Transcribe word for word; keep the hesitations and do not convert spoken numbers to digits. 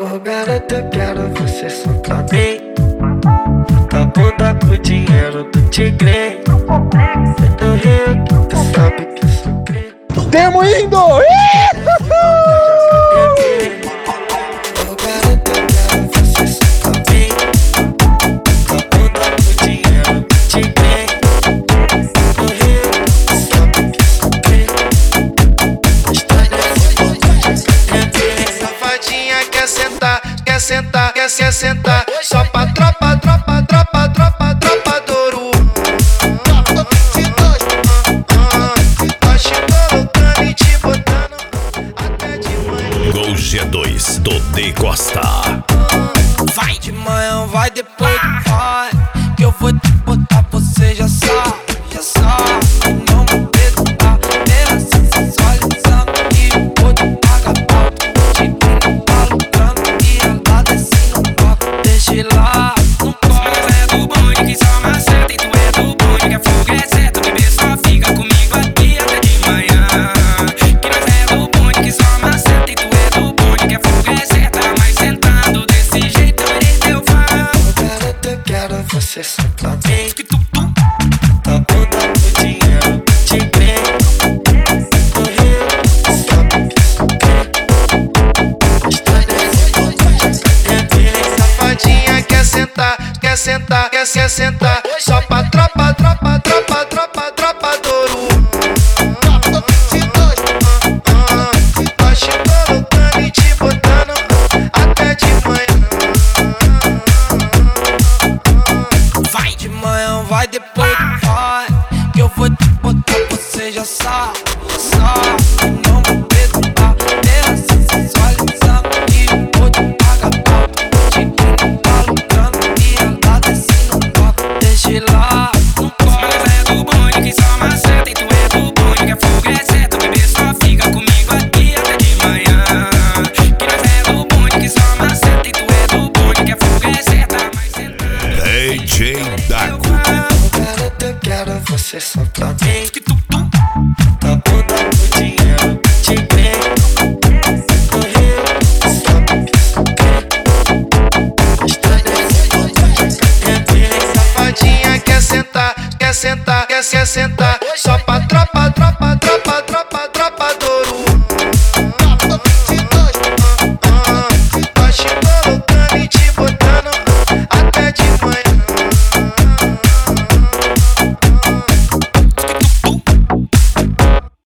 Oh garota, eu quero você só pra mim. Tá bunda com dinheiro do tigre. Cê do Rio, tu sabe que eu sou crente. Tamo indo! Oh garota, eu quero você só pra mim. Tá bunda com dinheiro do tigre. Cê do Rio, tu sabe que eu sou crente. Safadinha quer sentar, quer sentar, quer, quer sentar. Só pra tropa, tropa, tropa, tropa, tropa do Ouro. Nós te colocando e te botando até de manhã. Gol G dois do D Costa. Vai de manhã, vai depois do pai. Que eu vou te botar, você já sabe, já sabe. Não me perguntar, pela sensualizando. E eu vou te pagar pau. Te grito, tá lutando. E ela desce no bloco, deixa lá no colo. Mas é do bonde que só maceta. E tu é do bonde que a fuga é certa. O bebê só fica comigo aqui até de manhã. Que nós é do bonde que só maceta. E tu é do bonde que a fuga é certa. Mas sentando desse jeito eu irei teu fã. Oh garota, eu quero você só pra mim. Que tu, tu, Tá bunda com dinheiro do tigre. Cê do Rio, tu sabe que eu sou crente. Safadinha quer sentar, quer sentar, quer, quer sentar. Só pra tropa, tropa, tropa, tropa, tropa do Ouro. Nós te colocando e te botando até de manhã. Vai de manhã, vai depois do pai. Que eu vou te botar, você já sabe, já sabe. Não me perguntar, pela sensualizando. E eu vou te pagar pau. Te grito, tá lutando. E ela desce no bloco, deixa lá no colo. mas é do bonde que só maceta. E tu é do bonde que a fuga é certa. O bebê só fica comigo aqui até de manhã. Que nós é do bonde que só maceta. E tu é do bonde que a fuga é certa. Mas sentando D J Dago. Oh garota, eu quero você só pra mim. que tu, tu, Tá bunda com dinheiro do tigre. Cê do Rio, tu sabe que eu sou crente. Safadinha quer sentar, quer sentar, quer, quer sentar. Só pra tropa.